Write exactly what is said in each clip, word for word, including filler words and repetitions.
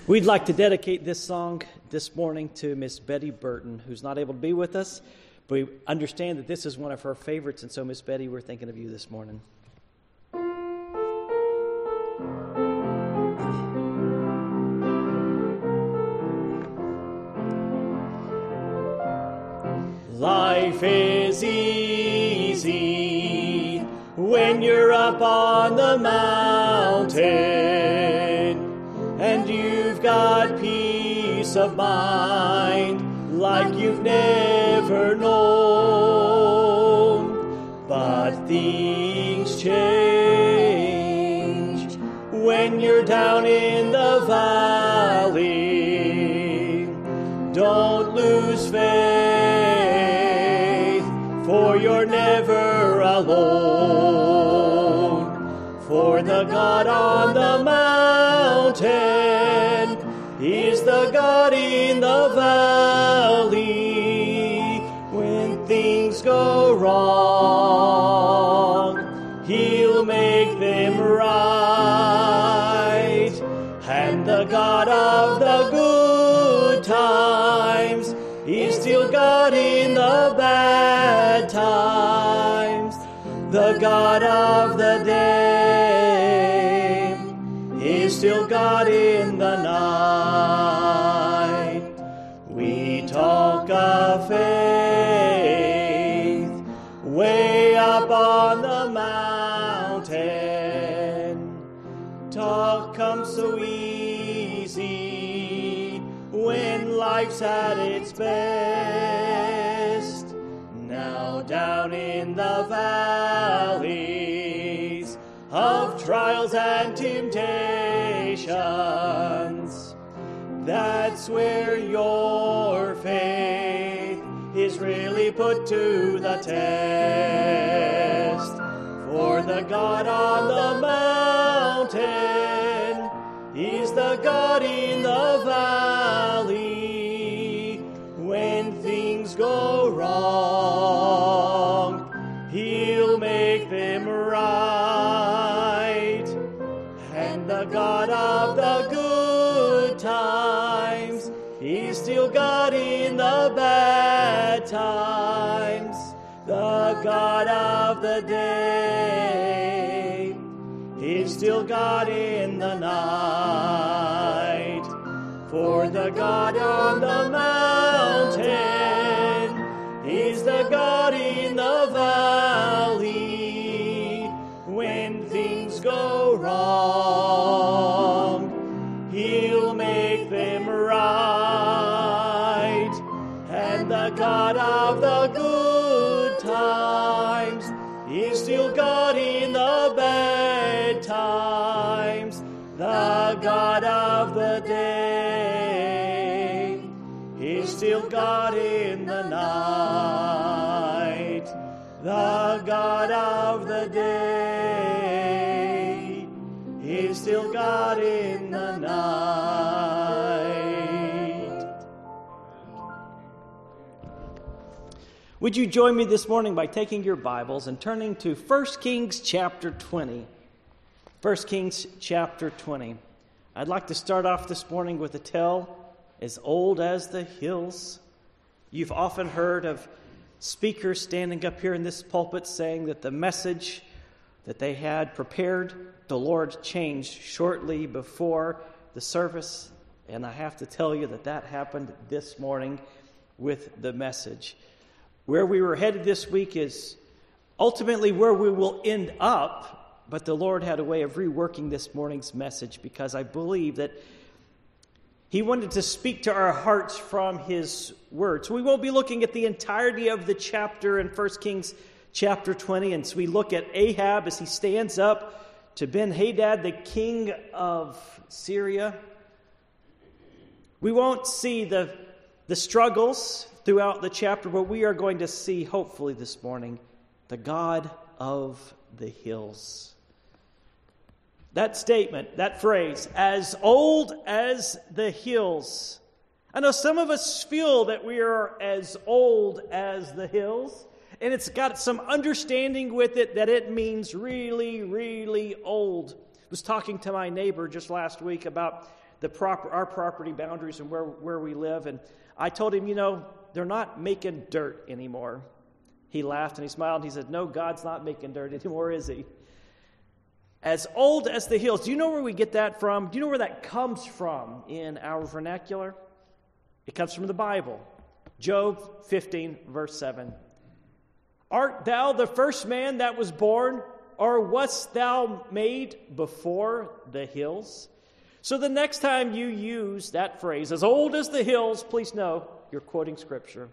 We'd like to dedicate this song this morning to Miss Betty Burton, who's not able to be with us, but we understand that this is one of her favorites, and so, Miss Betty, we're thinking of you this morning. Life is easy when you're up on the mountain and you've got peace of mind like you've never known. But things change when you're down in the valley. Don't lose faith, for you're never alone. For the God on the mountain is the God in the valley. When things go wrong, He'll make them right. And the God of the good times is still God in the bad times. The God of the day is still God in the night. We talk of faith way up on the mountain. Talk comes so easy when life's at its best. Now down in the valleys of trials and temptations, that's where your faith is really put to the test. For the God on the mountain is the God in the valley. When things go wrong, He'll make them right. And the God of the good times is still God in the bad times. The God of the day is still God in the night. For the God on the mountain is the God in the valley. When things go wrong, He'll make them right. And the God of the good times is still God in the bad times. The God of the day is still God in the night. The God of the day is still God in the night. Would you join me this morning by taking your Bibles and turning to First Kings chapter twenty? First Kings chapter twenty. I'd like to start off this morning with a tale as old as the hills. You've often heard of speakers standing up here in this pulpit saying that the message that they had prepared, the Lord changed shortly before the service. And I have to tell you that that happened this morning with the message. Where we were headed this week is ultimately where we will end up, but the Lord had a way of reworking this morning's message because I believe that He wanted to speak to our hearts from His Word. So we won't be looking at the entirety of the chapter in First Kings chapter twenty. And so we look at Ahab as he stands up to Ben-Hadad, the king of Syria. We won't see the, the struggles throughout the chapter, but we are going to see, hopefully this morning, the God of the hills. That statement, that phrase, as old as the hills. I know some of us feel that we are as old as the hills, and it's got some understanding with it that it means really, really old. I was talking to my neighbor just last week about the proper our property boundaries and where, where we live. And I told him, you know, they're not making dirt anymore. He laughed and he smiled and he said, no, God's not making dirt anymore, is he? As old as the hills. Do you know where we get that from? Do you know where that comes from in our vernacular? It comes from the Bible. Job fifteen, verse seven. Art thou the first man that was born, or wast thou made before the hills? So the next time you use that phrase, as old as the hills, please know you're quoting Scripture.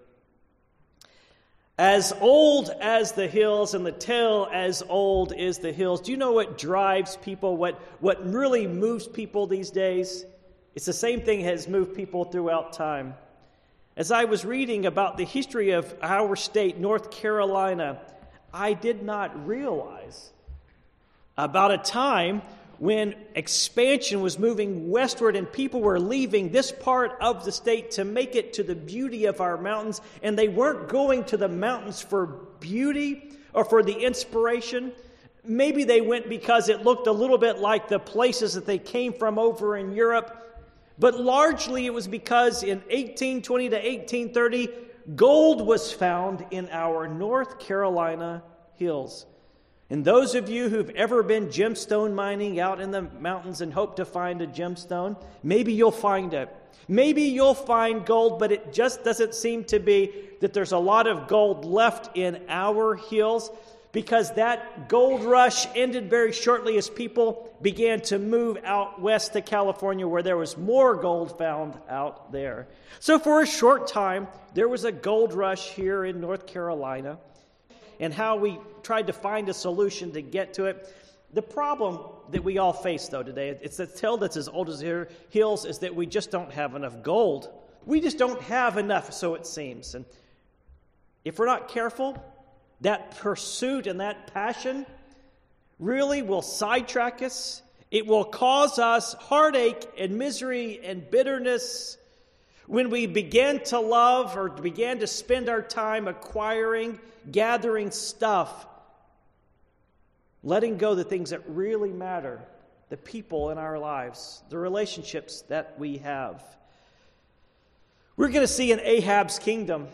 As old as the hills, and the tale as old is the hills. Do you know what drives people, what, what really moves people these days? It's the same thing that has moved people throughout time. As I was reading about the history of our state, North Carolina, I did not realize about a time when expansion was moving westward and people were leaving this part of the state to make it to the beauty of our mountains, and they weren't going to the mountains for beauty or for the inspiration. Maybe they went because it looked a little bit like the places that they came from over in Europe, but largely it was because in eighteen twenty to eighteen thirty, gold was found in our North Carolina hills. And those of you who've ever been gemstone mining out in the mountains and hope to find a gemstone, maybe you'll find it. Maybe you'll find gold, but it just doesn't seem to be that there's a lot of gold left in our hills, because that gold rush ended very shortly as people began to move out west to California, where there was more gold found out there. So for a short time, there was a gold rush here in North Carolina, and how we tried to find a solution to get to it. The problem that we all face, though, today, it's the tale that's as old as the hills, is that we just don't have enough gold. We just don't have enough, so it seems. And if we're not careful, that pursuit and that passion really will sidetrack us. It will cause us heartache and misery and bitterness when we begin to love or began to spend our time acquiring, gathering stuff, letting go the things that really matter, the people in our lives, the relationships that we have. We're going to see in Ahab's kingdom,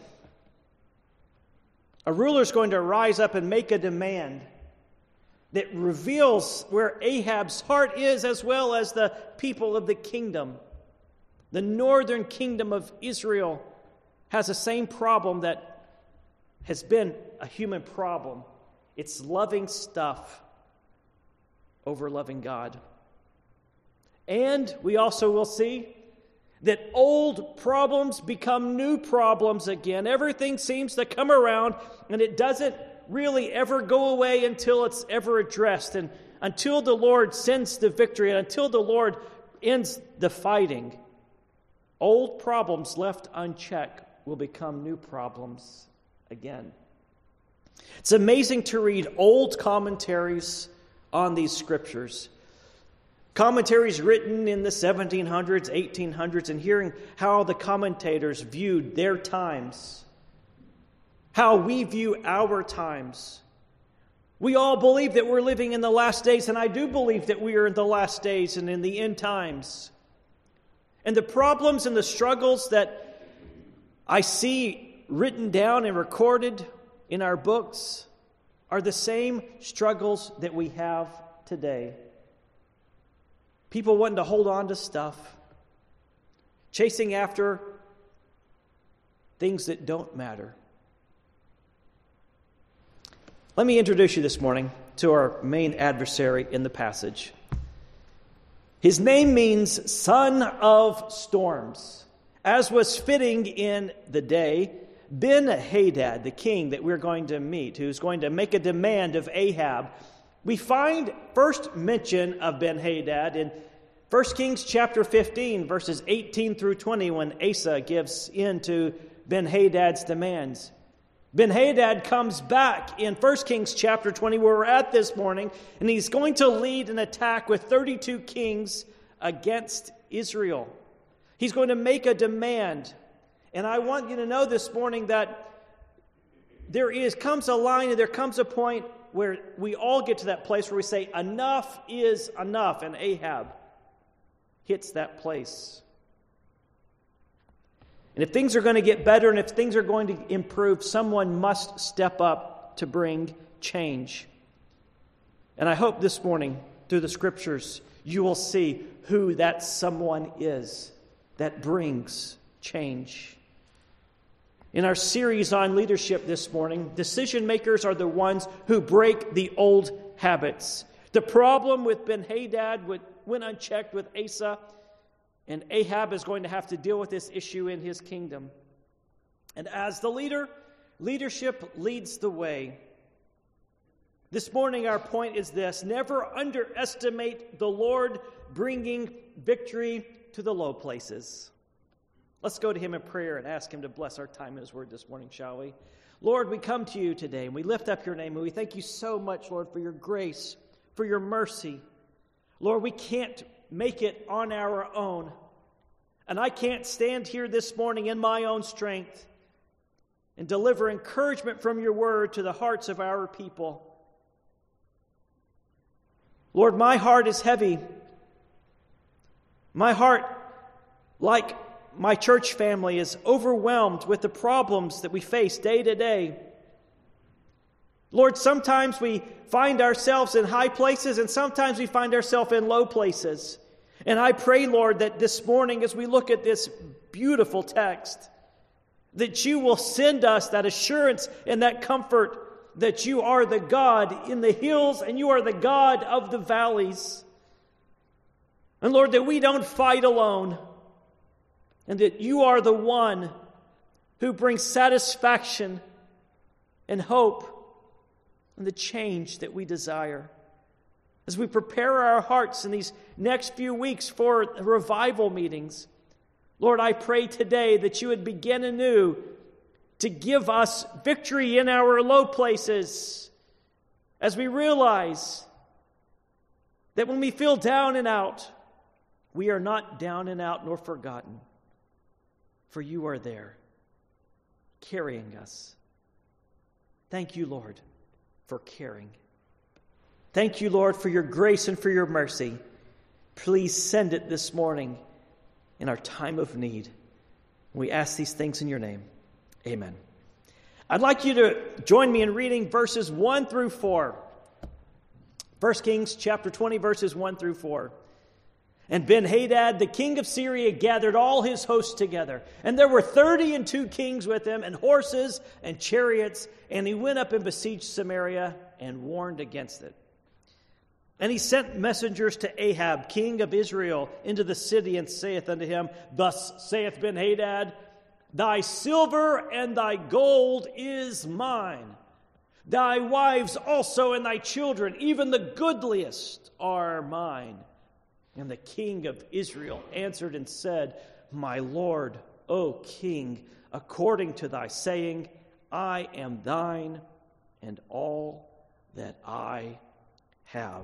a ruler is going to rise up and make a demand that reveals where Ahab's heart is, as well as the people of the kingdom. The northern kingdom of Israel has the same problem that has been a human problem. It's loving stuff over loving God. And we also will see that old problems become new problems again. Everything seems to come around, and it doesn't really ever go away until it's ever addressed, and until the Lord sends the victory, and until the Lord ends the fighting. Old problems left unchecked will become new problems again. It's amazing to read old commentaries on these scriptures. Commentaries written in the seventeen hundreds, eighteen hundreds, and hearing how the commentators viewed their times, how we view our times. We all believe that we're living in the last days, and I do believe that we are in the last days and in the end times. And the problems and the struggles that I see written down and recorded in our books are the same struggles that we have today. People wanting to hold on to stuff, chasing after things that don't matter. Let me introduce you this morning to our main adversary in the passage. His name means son of storms. As was fitting in the day, Ben-Hadad, the king that we're going to meet, who's going to make a demand of Ahab. We find first mention of Ben-Hadad in First Kings chapter fifteen, verses eighteen through twenty, when Asa gives in to Ben-Hadad's demands. Ben-Hadad comes back in First Kings chapter twenty, where we're at this morning, and he's going to lead an attack with thirty-two kings against Israel. He's going to make a demand. And I want you to know this morning that there is comes a line and there comes a point where we all get to that place where we say, enough is enough. And Ahab, hits that place. And if things are going to get better and if things are going to improve, someone must step up to bring change. And I hope this morning, through the Scriptures, you will see who that someone is that brings change. In our series on leadership this morning, decision makers are the ones who break the old habits. The problem with Ben-Hadad went unchecked with Asa, and Ahab is going to have to deal with this issue in his kingdom. And as the leader, leadership leads the way. This morning our point is this: never underestimate the Lord bringing victory to the low places. Let's go to him in prayer and ask him to bless our time in his word this morning, shall we? Lord, we come to you today and we lift up your name and we thank you so much, Lord, for your grace, for your mercy. Lord, we can't make it on our own. And I can't stand here this morning in my own strength and deliver encouragement from your word to the hearts of our people. Lord, my heart is heavy. My heart, like my church family, is overwhelmed with the problems that we face day to day. Lord, sometimes we find ourselves in high places and sometimes we find ourselves in low places. And I pray, Lord, that this morning as we look at this beautiful text, that you will send us that assurance and that comfort that you are the God in the hills and you are the God of the valleys. And Lord, that we don't fight alone, and that you are the one who brings satisfaction and hope and the change that we desire. As we prepare our hearts in these next few weeks for revival meetings, Lord, I pray today that you would begin anew to give us victory in our low places as we realize that when we feel down and out, we are not down and out nor forgotten, for you are there carrying us. Thank you, Lord, for caring. Thank you, Lord, for your grace and for your mercy. Please send it this morning in our time of need. We ask these things in your name. Amen. I'd like you to join me in reading verses one through four. First Kings chapter twenty, verses one through four. And Ben-Hadad, the king of Syria, gathered all his hosts together. And there were thirty and two kings with him, and horses and chariots. And he went up and besieged Samaria and warned against it. And he sent messengers to Ahab, king of Israel, into the city, and saith unto him, Thus saith Ben-Hadad, Thy silver and thy gold is mine. Thy wives also and thy children, even the goodliest, are mine. And the king of Israel answered and said, My lord, O king, according to thy saying, I am thine, and all that I have.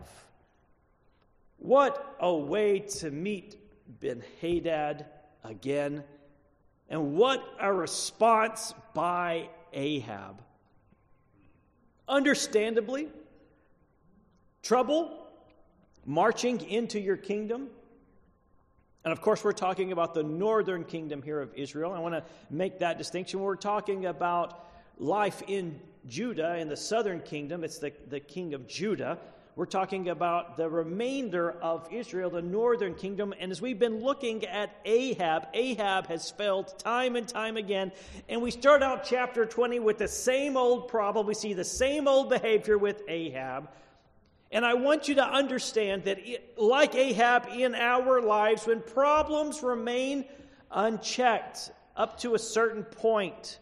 What a way to meet Ben-Hadad again. And what a response by Ahab. Understandably, trouble marching into your kingdom. And of course, we're talking about the northern kingdom here of Israel. I want to make that distinction. We're talking about life in Judah, in the southern kingdom. It's the, the king of Judah. We're talking about the remainder of Israel, the northern kingdom. And as we've been looking at Ahab, Ahab has failed time and time again. And we start out chapter twenty with the same old problem. We see the same old behavior with Ahab. And I want you to understand that, it, like Ahab in our lives, when problems remain unchecked up to a certain point,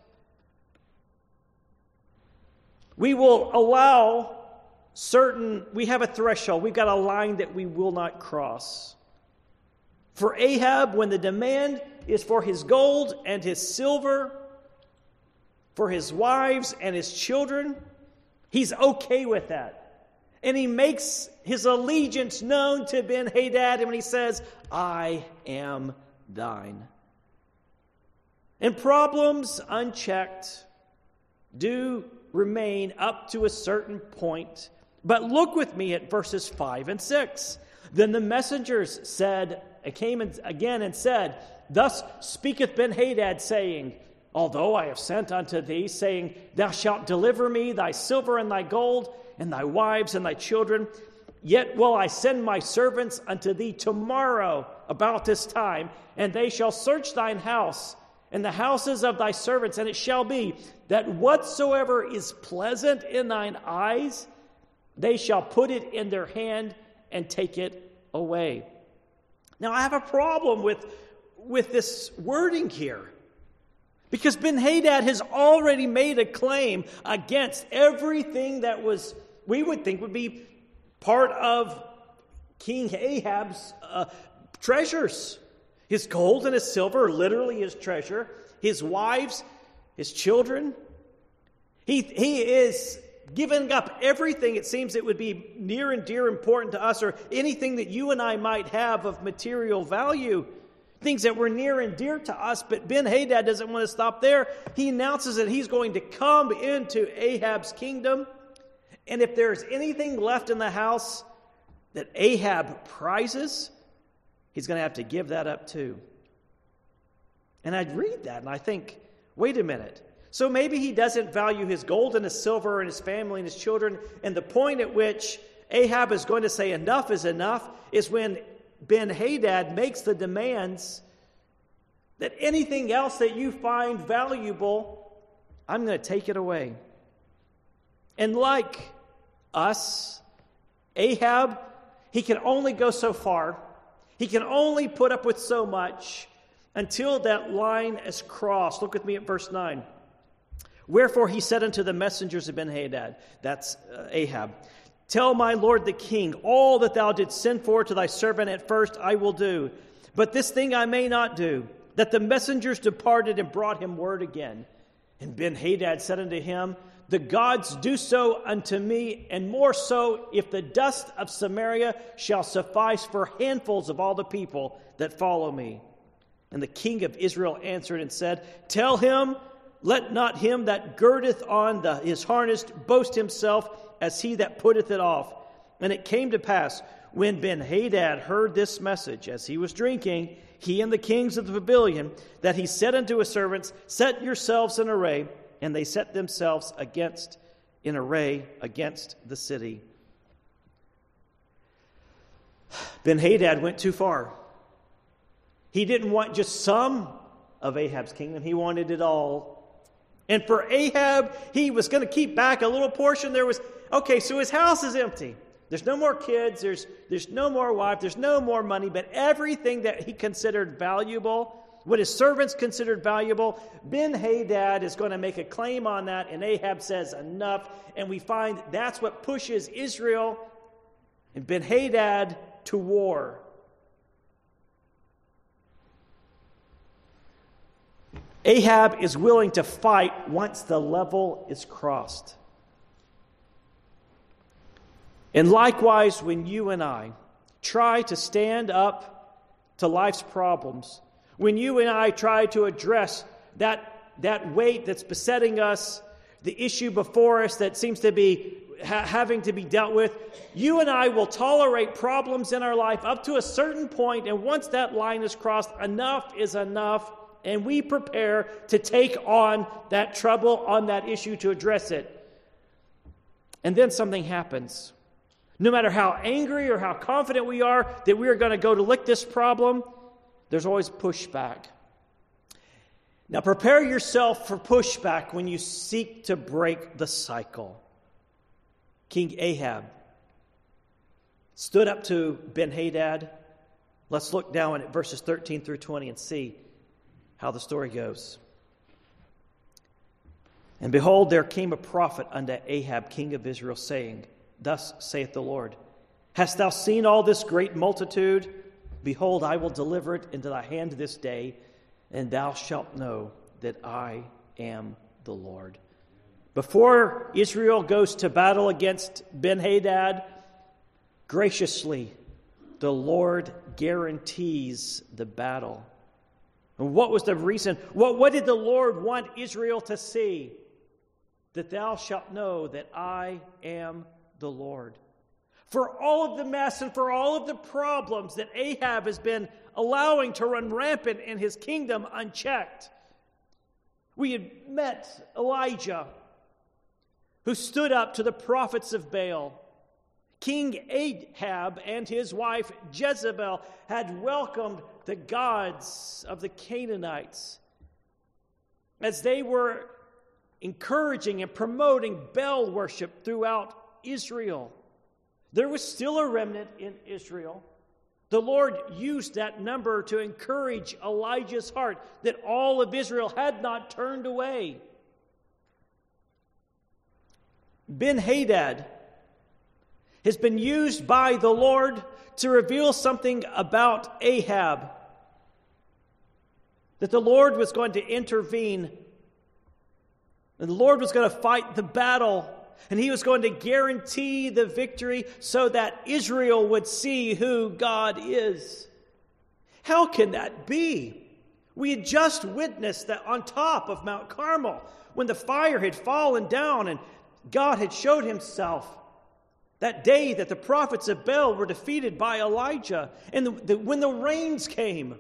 we will allow certain, we have a threshold. We've got a line that we will not cross. For Ahab, when the demand is for his gold and his silver, for his wives and his children, he's okay with that. And he makes his allegiance known to Ben-Hadad when he says, I am thine. And problems unchecked do remain up to a certain point. But look with me at verses five and six. Then the messengers said came again and said, Thus speaketh Benhadad, saying, Although I have sent unto thee, saying, Thou shalt deliver me thy silver and thy gold, and thy wives and thy children, yet will I send my servants unto thee tomorrow about this time, and they shall search thine house and the houses of thy servants, and it shall be that whatsoever is pleasant in thine eyes, they shall put it in their hand and take it away. Now, I have a problem with, with this wording here, because Benhadad has already made a claim against everything that was, we would think would be part of King Ahab's uh, treasures. His gold and his silver, literally his treasure, his wives, his children. He, he is giving up everything it seems it would be near and dear important to us, or anything that you and I might have of material value, things that were near and dear to us. But Benhadad doesn't want to stop there. He announces that he's going to come into Ahab's kingdom, and if there's anything left in the house that Ahab prizes, he's going to have to give that up too. And I'd read that and I think, wait a minute. So maybe he doesn't value his gold and his silver and his family and his children. And the point at which Ahab is going to say enough is enough is when Benhadad makes the demands that anything else that you find valuable, I'm going to take it away. And like us, Ahab, he can only go so far. He can only put up with so much until that line is crossed. Look with me at verse nine. Wherefore he said unto the messengers of Benhadad, that's uh, Ahab, Tell my lord the king, all that thou didst send for to thy servant at first I will do. But this thing I may not do, that the messengers departed and brought him word again. And Benhadad said unto him, The gods do so unto me, and more so, if the dust of Samaria shall suffice for handfuls of all the people that follow me. And the king of Israel answered and said, Tell him, let not him that girdeth on the, his harness boast himself as he that putteth it off. And it came to pass, when Benhadad heard this message, as he was drinking, he and the kings of the pavilion, that he said unto his servants, Set yourselves in array. And they set themselves against, in array against the city. Benhadad went too far. He didn't want just some of Ahab's kingdom. He wanted it all. And for Ahab, he was going to keep back a little portion. There was, okay, so his house is empty. There's no more kids. There's, there's no more wife. There's no more money. But everything that he considered valuable, what his servants considered valuable, Benhadad is going to make a claim on that, and Ahab says enough. And we find that's what pushes Israel and Benhadad to war. Ahab is willing to fight once the level is crossed. And likewise, when you and I try to stand up to life's problems, when you and I try to address that, that weight that's besetting us, the issue before us that seems to be ha- having to be dealt with, you and I will tolerate problems in our life up to a certain point, and once that line is crossed, enough is enough, and we prepare to take on that trouble, on that issue, to address it. And then something happens. No matter how angry or how confident we are that we are going to go to lick this problem, there's always pushback. Now prepare yourself for pushback when you seek to break the cycle. King Ahab stood up to Benhadad. Let's look down at verses thirteen through twenty and see how the story goes. And behold, there came a prophet unto Ahab, king of Israel, saying, Thus saith the Lord, Hast thou seen all this great multitude? Behold, I will deliver it into thy hand this day, and thou shalt know that I am the Lord. Before Israel goes to battle against Benhadad, graciously, the Lord guarantees the battle. And what was the reason? What, what did the Lord want Israel to see? That thou shalt know that I am the Lord. For all of the mess and for all of the problems that Ahab has been allowing to run rampant in his kingdom unchecked. We had met Elijah, who stood up to the prophets of Baal. King Ahab and his wife Jezebel had welcomed the gods of the Canaanites as they were encouraging and promoting Baal worship throughout Israel. There was still a remnant in Israel. The Lord used that number to encourage Elijah's heart that all of Israel had not turned away. Ben-Hadad has been used by the Lord to reveal something about Ahab. That the Lord was going to intervene. And the Lord was going to fight the battle. And he was going to guarantee the victory so that Israel would see who God is. How can that be? We had just witnessed that on top of Mount Carmel, when the fire had fallen down and God had showed himself. That day that the prophets of Baal were defeated by Elijah. And the, the, when the rains came.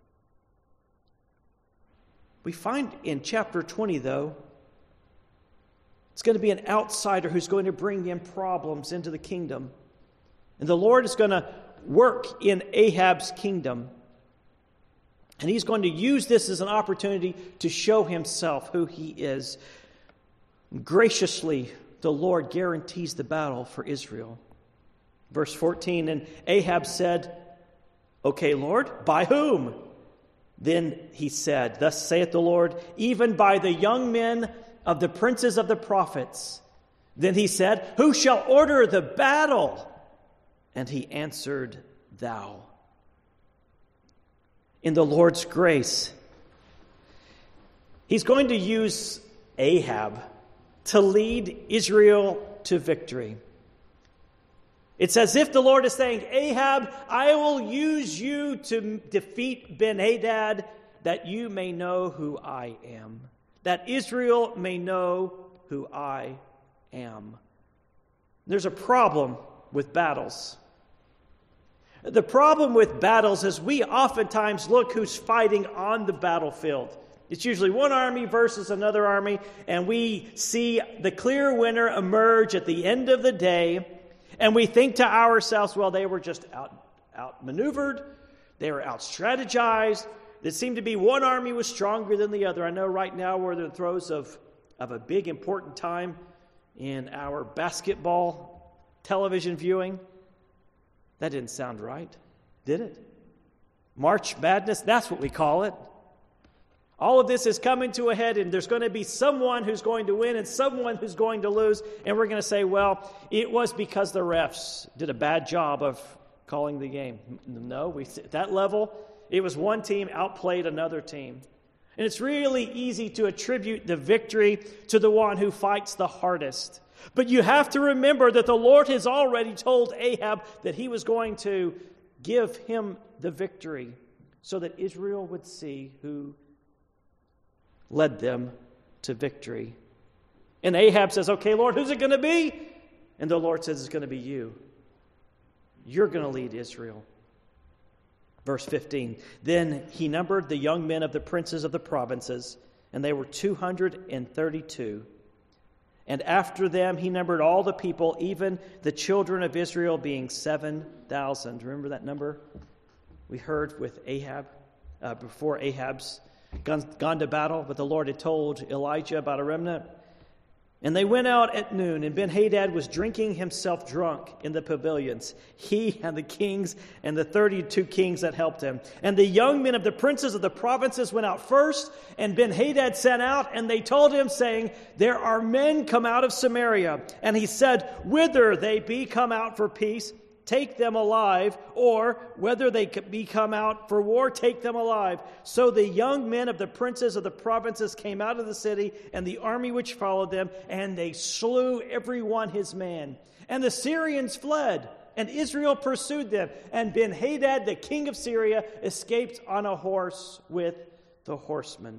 We find in chapter twenty, though, it's going to be an outsider who's going to bring in problems into the kingdom. And the Lord is going to work in Ahab's kingdom. And he's going to use this as an opportunity to show himself who he is. Graciously, the Lord guarantees the battle for Israel. Verse fourteen, and Ahab said, "Okay, Lord, by whom?" Then he said, "Thus saith the Lord, even by the young men of the princes of the prophets." Then he said, "Who shall order the battle?" And he answered, "Thou." In the Lord's grace, he's going to use Ahab to lead Israel to victory. It's as if the Lord is saying, Ahab, I will use you to defeat Ben-Hadad, that you may know who I am. That Israel may know who I am. There's a problem with battles. The problem with battles is we oftentimes look who's fighting on the battlefield. It's usually one army versus another army, and we see the clear winner emerge at the end of the day, and we think to ourselves, well, they were just out, outmaneuvered, they were out-strategized. It seemed to be one army was stronger than the other. I know right now we're in the throes of, of a big, important time in our basketball television viewing. That didn't sound right, did it? March Madness, that's what we call it. All of this is coming to a head, and there's going to be someone who's going to win and someone who's going to lose. And we're going to say, well, it was because the refs did a bad job of calling the game. No, we at that level, it was one team outplayed another team. And it's really easy to attribute the victory to the one who fights the hardest. But you have to remember that the Lord has already told Ahab that he was going to give him the victory so that Israel would see who led them to victory. And Ahab says, okay, Lord, who's it going to be? And the Lord says, it's going to be you. You're going to lead Israel. Verse fifteen, then he numbered the young men of the princes of the provinces, and they were two hundred thirty-two. And after them he numbered all the people, even the children of Israel, being seven thousand. Remember that number we heard with Ahab, uh, before Ahab's Gone, gone to battle, but the Lord had told Elijah about a remnant. And they went out at noon, and Ben-Hadad was drinking himself drunk in the pavilions, he and the kings and the thirty-two kings that helped him. And the young men of the princes of the provinces went out first, and Ben-Hadad sent out, and they told him, saying, there are men come out of Samaria. And he said, whither they be come out for peace, take them alive, or whether they be come out for war, take them alive. So the young men of the princes of the provinces came out of the city, and the army which followed them, and they slew every one his man. And the Syrians fled, and Israel pursued them. And Ben-Hadad, the king of Syria, escaped on a horse with the horsemen.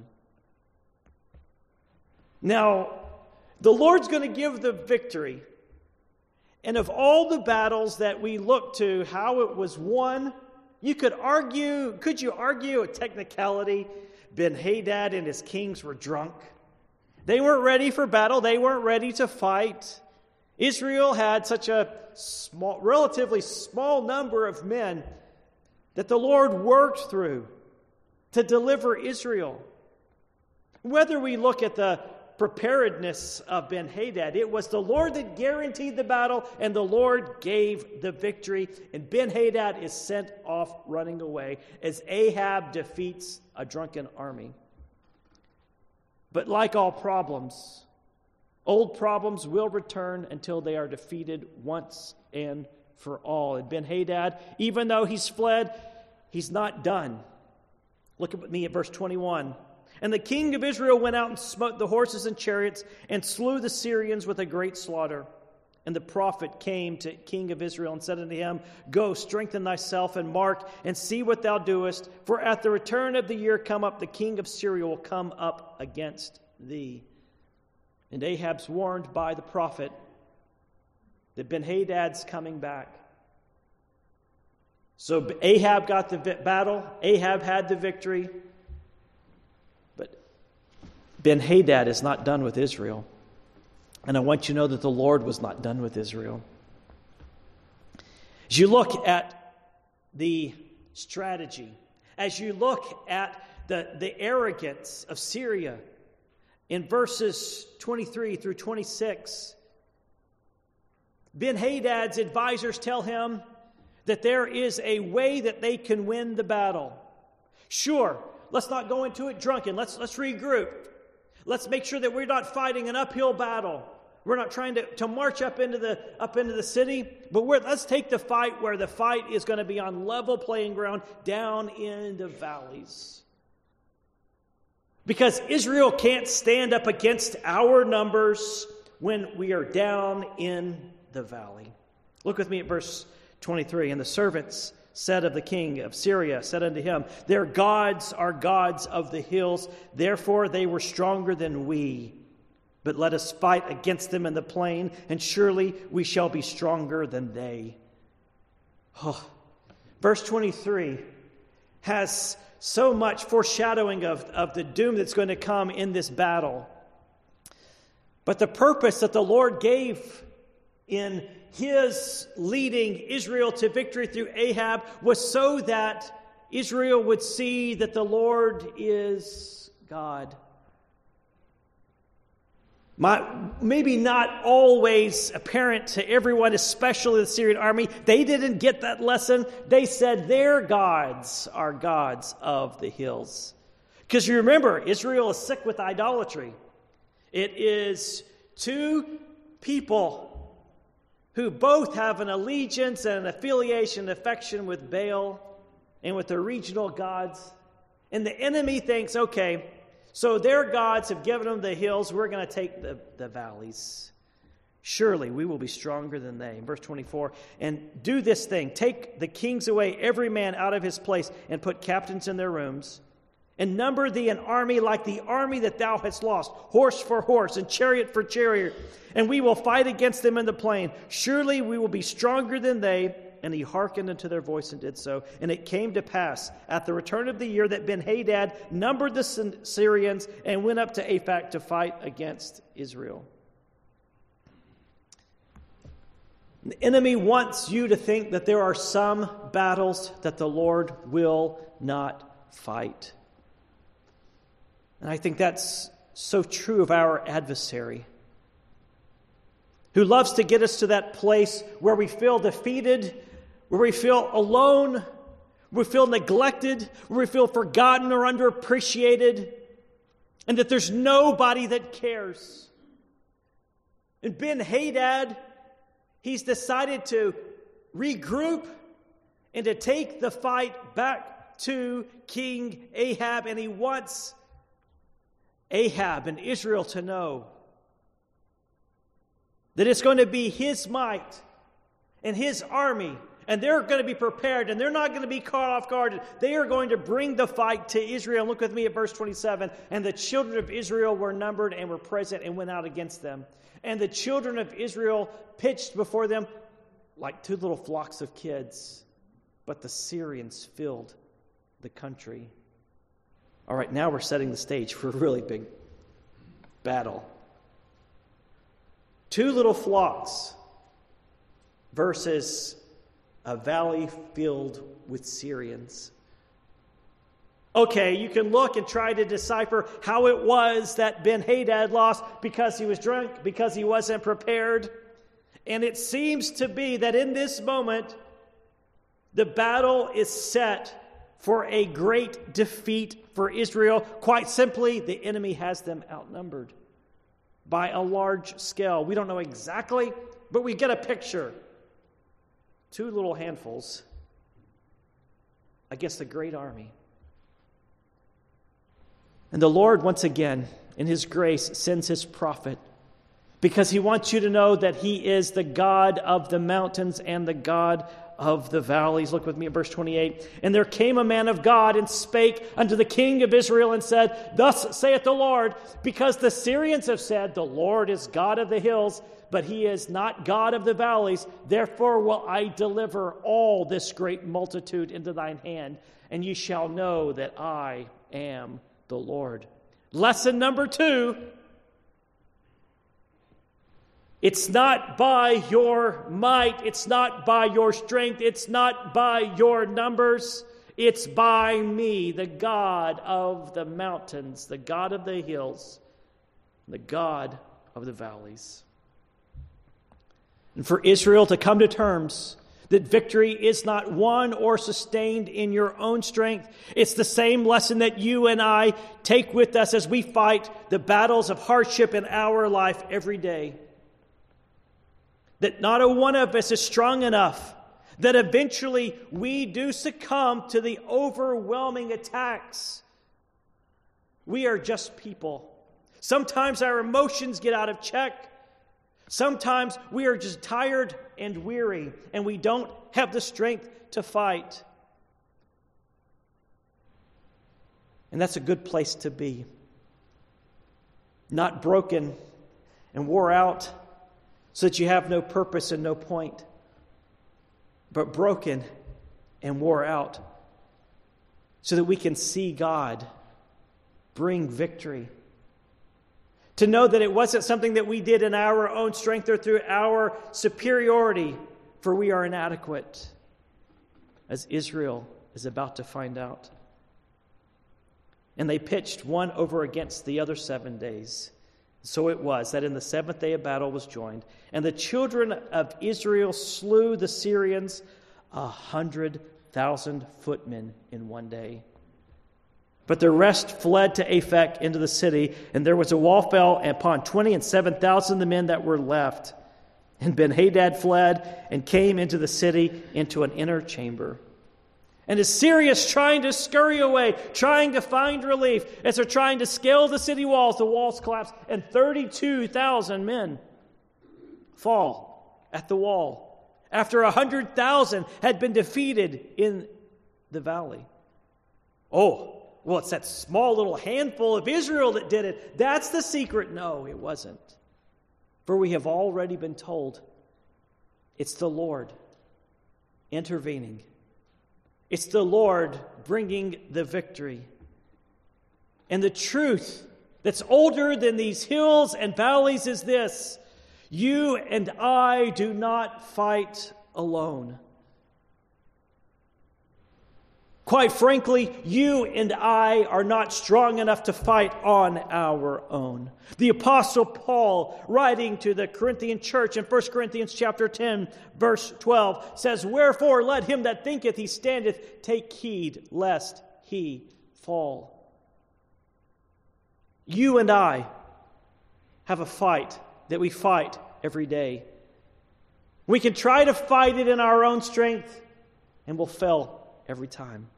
Now, the Lord's going to give the victory. And of all the battles that we look to, how it was won You could argue, could you argue a technicality? Ben-Hadad and his kings were drunk. They weren't ready for battle. They weren't ready to fight. Israel had such a small, relatively small number of men that the Lord worked through to deliver Israel. Whether we look at the preparedness of Ben-Hadad, it was the Lord that guaranteed the battle, and the Lord gave the victory. And Ben-Hadad is sent off running away as Ahab defeats a drunken army. But like all problems, old problems will return until they are defeated once and for all. And Ben-Hadad, even though he's fled, he's not done. Look at me at verse twenty-one. And the king of Israel went out and smote the horses and chariots and slew the Syrians with a great slaughter. And the prophet came to king of Israel and said unto him, Go, strengthen thyself and mark and see what thou doest. For at the return of the year come up, the king of Syria will come up against thee. And Ahab's warned by the prophet that Ben-Hadad's coming back. So Ahab got the battle. Ahab had the victory. But Ben-Hadad is not done with Israel. And I want you to know that the Lord was not done with Israel. As you look at the strategy, as you look at the, the arrogance of Syria, in verses twenty-three through twenty-six, Ben-Hadad's advisors tell him that there is a way that they can win the battle. Sure, let's not go into it drunken. Let's, let's regroup. Let's make sure that we're not fighting an uphill battle. We're not trying to, to march up into the up into the city, but we're, let's take the fight where the fight is going to be on level playing ground down in the valleys. Because Israel can't stand up against our numbers when we are down in the valley. Look with me at verse twenty-three. And the servants said of the king of Syria, said unto him, Their gods are gods of the hills, therefore they were stronger than we. But let us fight against them in the plain, and surely we shall be stronger than they. Oh. Verse twenty-three has so much foreshadowing of, of the doom that's going to come in this battle. But the purpose that the Lord gave in his leading Israel to victory through Ahab was so that Israel would see that the Lord is God. My, maybe not always apparent to everyone, especially the Syrian army. They didn't get that lesson. They said their gods are gods of the hills. Because you remember, Israel is sick with idolatry. It is two people who both have an allegiance and an affiliation, affection with Baal and with their regional gods. And the enemy thinks, okay, so their gods have given them the hills. We're going to take the, the valleys. Surely we will be stronger than they. Verse twenty-four, and do this thing. Take the kings away, every man out of his place, and put captains in their rooms. And number thee an army like the army that thou hast lost, horse for horse and chariot for chariot. And we will fight against them in the plain. Surely we will be stronger than they. And he hearkened unto their voice and did so. And it came to pass at the return of the year that Ben-Hadad numbered the Syrians and went up to Aphek to fight against Israel. The enemy wants you to think that there are some battles that the Lord will not fight. And I think that's so true of our adversary, who loves to get us to that place where we feel defeated, where we feel alone, where we feel neglected, where we feel forgotten or underappreciated, and that there's nobody that cares. And Ben-Hadad, he's decided to regroup and to take the fight back to King Ahab, and he wants Ahab and Israel to know that it's going to be his might and his army, and they're going to be prepared, and they're not going to be caught off guard. They are going to bring the fight to Israel. Look with me at verse twenty-seven. And the children of Israel were numbered and were present and went out against them. And the children of Israel pitched before them like two little flocks of kids. but the Syrians filled the country. All right, now we're setting the stage for a really big battle. Two little flocks versus a valley filled with Syrians. Okay, you can look and try to decipher how it was that Ben-Hadad lost because he was drunk, because he wasn't prepared. And it seems to be that in this moment, the battle is set for a great defeat for Israel. Quite simply, the enemy has them outnumbered by a large scale. We don't know exactly, but we get a picture. Two little handfuls against a great army. And the Lord, once again, in His grace, sends His prophet because He wants you to know that He is the God of the mountains and the God of the valleys. Look with me at verse twenty-eight. And there came a man of God and spake unto the king of Israel and said, Thus saith the Lord, because the Syrians have said, The Lord is God of the hills, but He is not God of the valleys. Therefore will I deliver all this great multitude into thine hand, and ye shall know that I am the Lord. Lesson number two. It's not by your might. It's not by your strength. It's not by your numbers. It's by me, the God of the mountains, the God of the hills, the God of the valleys. And for Israel to come to terms that victory is not won or sustained in your own strength. It's the same lesson that you and I take with us as we fight the battles of hardship in our life every day. That not a one of us is strong enough, that eventually we do succumb to the overwhelming attacks. We are just people. Sometimes our emotions get out of check. Sometimes we are just tired and weary, and we don't have the strength to fight. And that's a good place to be. Not broken and wore out so that you have no purpose and no point, but broken and wore out so that we can see God bring victory. To know that it wasn't something that we did in our own strength or through our superiority, for we are inadequate, as Israel is about to find out. And they pitched one over against the other seven days. So it was that in the seventh day a battle was joined, and the children of Israel slew the Syrians a hundred thousand footmen in one day. But the rest fled to Aphek into the city, and there was a wall fell upon twenty and seven thousand of the men that were left. And Ben-Hadad fled and came into the city into an inner chamber. And Assyria is trying to scurry away, trying to find relief. As they're trying to scale the city walls, the walls collapse, and thirty-two thousand men fall at the wall after one hundred thousand had been defeated in the valley. Oh, well, it's that small little handful of Israel that did it. That's the secret. No, it wasn't. For we have already been told it's the Lord intervening. It's the Lord bringing the victory. And the truth that's older than these hills and valleys is this: you and I do not fight alone. Quite frankly, you and I are not strong enough to fight on our own. The Apostle Paul, writing to the Corinthian church in First Corinthians chapter ten, verse twelve, says, Wherefore let him that thinketh he standeth take heed, lest he fall. You and I have a fight that we fight every day. We can try to fight it in our own strength, and we'll fail every time.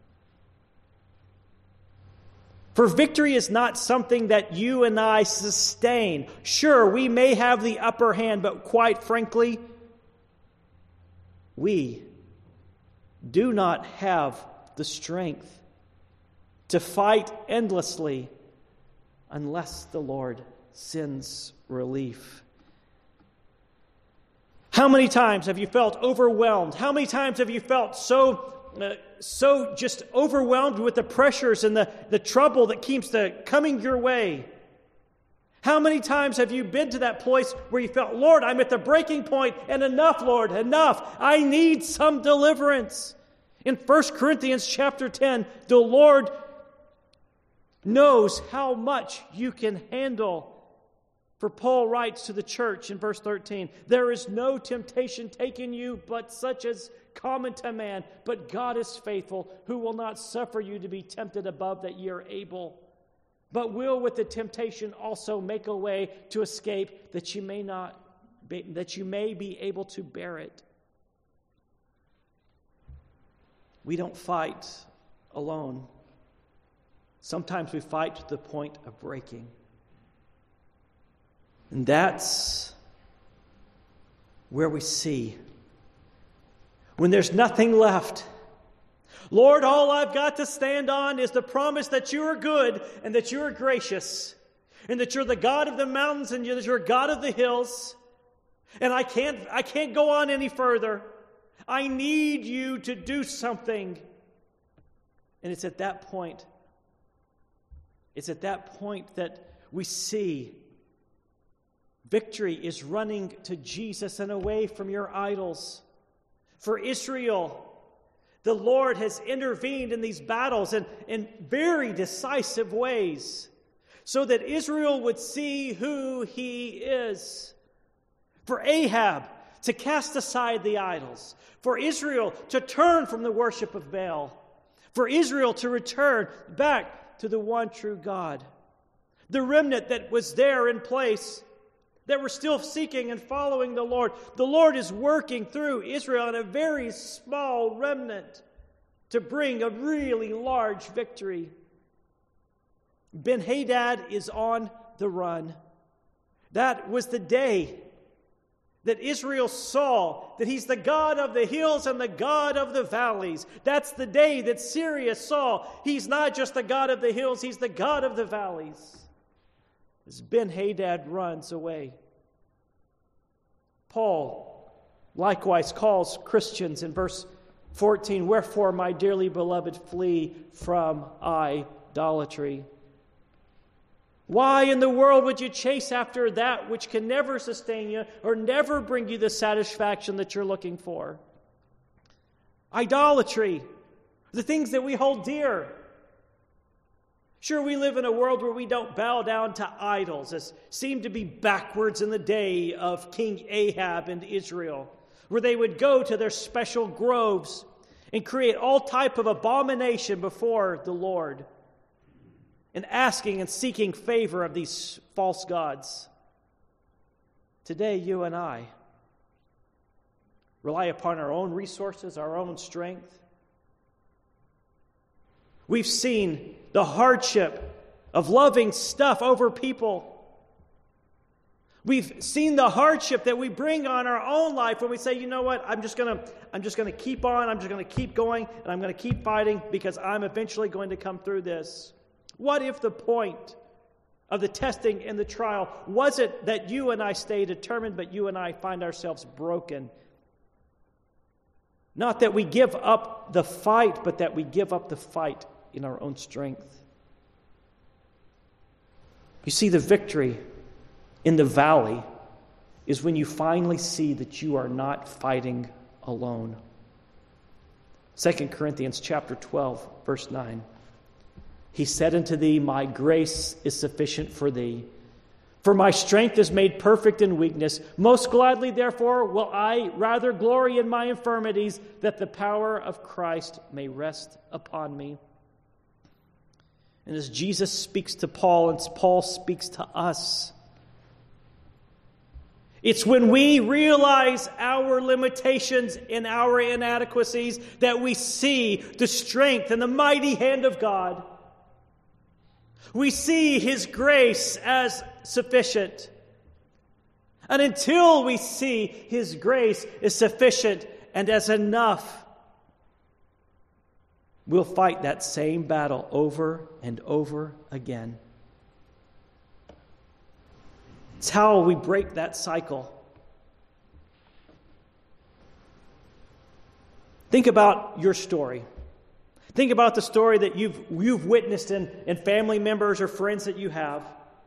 For victory is not something that you and I sustain. Sure, we may have the upper hand, but quite frankly, we do not have the strength to fight endlessly unless the Lord sends relief. How many times have you felt overwhelmed? How many times have you felt so uh, so just overwhelmed with the pressures and the, the trouble that keeps the, coming your way? How many times have you been to that place where you felt, Lord, I'm at the breaking point, and enough, Lord, enough. I need some deliverance. In First Corinthians chapter ten, the Lord knows how much you can handle. For Paul writes to the church in verse thirteen, there is no temptation taken you but such as common to man, but God is faithful, who will not suffer you to be tempted above that ye are able, but will with the temptation also make a way to escape, that you may not be, that you may be able to bear it. We don't fight alone. Sometimes we fight to the point of breaking. And that's where we see when there's nothing left. Lord, all I've got to stand on is the promise that you are good and that you are gracious and that you're the God of the mountains and that you're God of the hills. And I can't, I can't go on any further. I need you to do something. And it's at that point, it's at that point that we see victory is running to Jesus and away from your idols. For Israel, the Lord has intervened in these battles in, in very decisive ways so that Israel would see who he is. For Ahab to cast aside the idols. For Israel to turn from the worship of Baal. For Israel to return back to the one true God. The remnant that was there in place, that were still seeking and following the Lord. The Lord is working through Israel in a very small remnant to bring a really large victory. Ben-Hadad is on the run. That was the day that Israel saw that he's the God of the hills and the God of the valleys. That's the day that Syria saw he's not just the God of the hills, he's the God of the valleys. As Ben-Hadad runs away. Paul likewise calls Christians in verse fourteen, wherefore, my dearly beloved, flee from idolatry. Why in the world would you chase after that which can never sustain you or never bring you the satisfaction that you're looking for? Idolatry, the things that we hold dear. Sure, we live in a world where we don't bow down to idols, as seemed to be backwards in the day of King Ahab and Israel, where they would go to their special groves and create all type of abomination before the Lord, and asking and seeking favor of these false gods. Today, you and I rely upon our own resources, our own strength. We've seen the hardship of loving stuff over people. We've seen the hardship that we bring on our own life when we say, you know what, I'm just gonna, I'm just gonna keep on, I'm just gonna keep going, and I'm gonna keep fighting because I'm eventually going to come through this. What if the point of the testing and the trial wasn't that you and I stay determined, but you and I find ourselves broken? Not that we give up the fight, but that we give up the fight in our own strength. You see, the victory in the valley is when you finally see that you are not fighting alone. Second Corinthians chapter twelve, verse nine. He said unto thee, my grace is sufficient for thee, for my strength is made perfect in weakness. Most gladly, therefore, will I rather glory in my infirmities, that the power of Christ may rest upon me. And as Jesus speaks to Paul, and Paul speaks to us, it's when we realize our limitations and our inadequacies that we see the strength and the mighty hand of God. We see His grace as sufficient. And until we see His grace is sufficient and as enough, we'll fight that same battle over and over again. It's how we break that cycle. Think about your story. Think about the story that you've, you've witnessed in, in family members or friends that you have.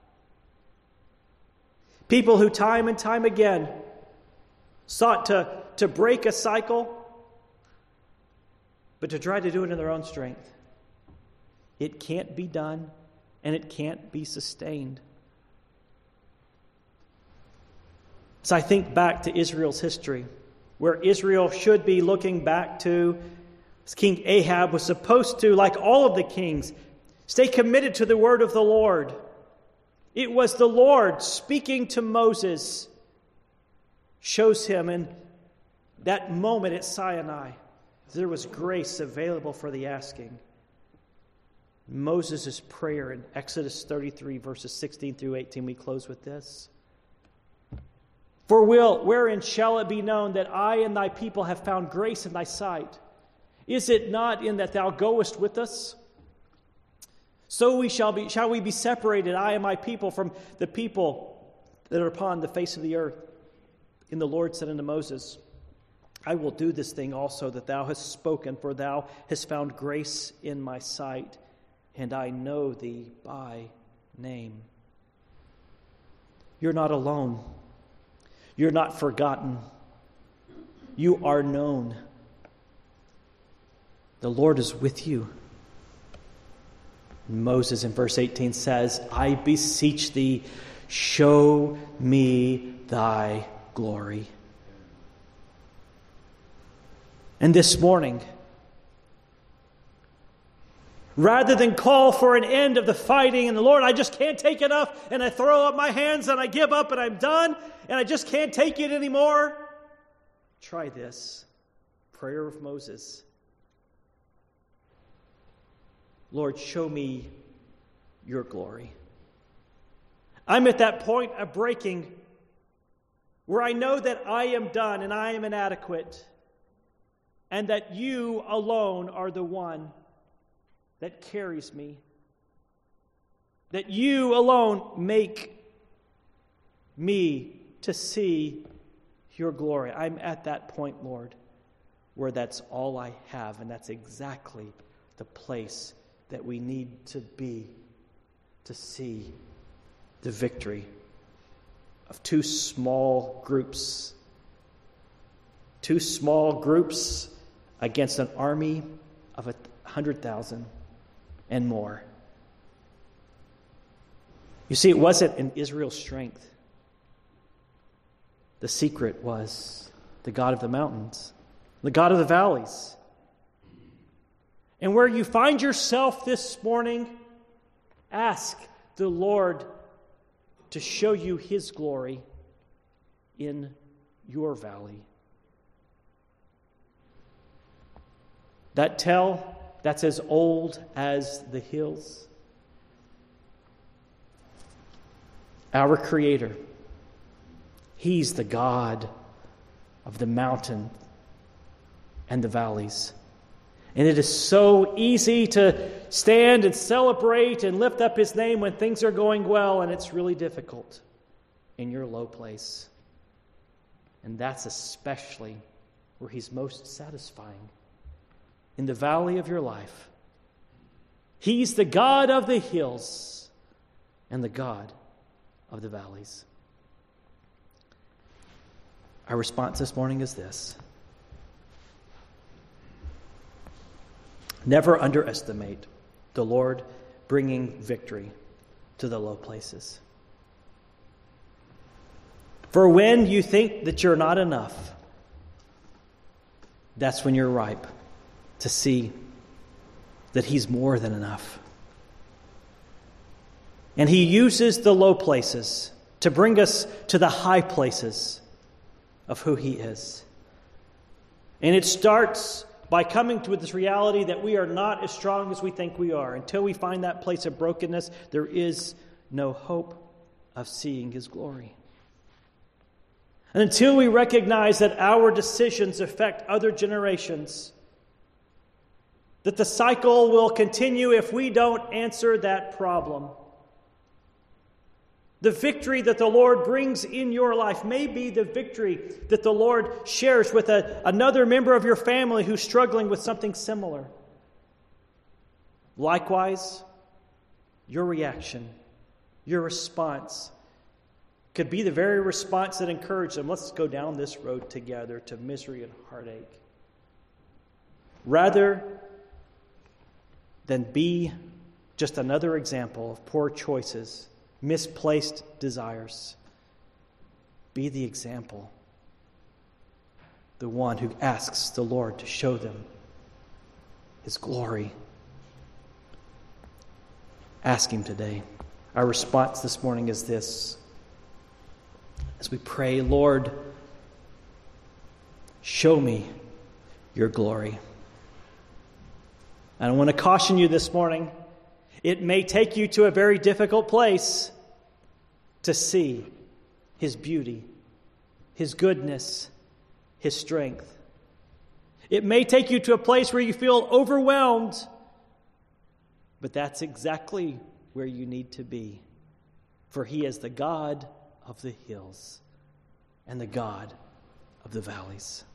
People who time and time again sought to, to break a cycle, but to try to do it in their own strength. It can't be done, and it can't be sustained. So I think back to Israel's history, where Israel should be looking back to King Ahab was supposed to, like all of the kings, stay committed to the word of the Lord. It was the Lord speaking to Moses, shows him in that moment at Sinai, there was grace available for the asking. Moses' prayer in Exodus thirty-three, verses sixteen through eighteen, we close with this. For will, wherein shall it be known that I and thy people have found grace in thy sight? Is it not in that thou goest with us? So we shall be, shall we be separated, I and my people, from the people that are upon the face of the earth. And the Lord said unto Moses, I will do this thing also that thou hast spoken, for thou hast found grace in my sight, and I know thee by name. You're not alone. You're not forgotten. You are known. The Lord is with you. Moses in verse eighteen says, I beseech thee, show me thy glory. And this morning, rather than call for an end of the fighting and the Lord, I just can't take enough, and I throw up my hands and I give up and I'm done, and I just can't take it anymore, try this prayer of Moses. Lord, show me your glory. I'm at that point of breaking where I know that I am done and I am inadequate, and that you alone are the one that carries me. That you alone make me to see your glory. I'm at that point, Lord, where that's all I have, and that's exactly the place that we need to be to see the victory of two small groups. Two small groups against an army of a hundred thousand and more. You see, it wasn't in Israel's strength. The secret was the God of the mountains, the God of the valleys. And where you find yourself this morning, ask the Lord to show you His glory in your valley. That tell that's as old as the hills. Our Creator, He's the God of the mountain and the valleys. And it is so easy to stand and celebrate and lift up His name when things are going well, and it's really difficult in your low place. And that's especially where He's most satisfying, in the valley of your life. He's the God of the hills and the God of the valleys. Our response this morning is this: never underestimate the Lord bringing victory to the low places. For when you think that you're not enough, that's when you're ripe to see that He's more than enough. And He uses the low places to bring us to the high places of who He is. And it starts by coming to this reality that we are not as strong as we think we are. Until we find that place of brokenness, there is no hope of seeing His glory. And until we recognize that our decisions affect other generations, that the cycle will continue if we don't answer that problem, The victory that the Lord brings in your life may be the victory that the Lord shares with a, another member of your family who's struggling with something similar. Likewise, your reaction, your response could be the very response that encouraged them. Let's go down this road together to misery and heartache. Rather than be just another example of poor choices, misplaced desires, be the example, the one who asks the Lord to show them His glory. Ask Him today. Our response this morning is this. As we pray, Lord, show me your glory. And I want to caution you this morning, it may take you to a very difficult place to see His beauty, His goodness, His strength. It may take you to a place where you feel overwhelmed, but that's exactly where you need to be. For He is the God of the hills and the God of the valleys.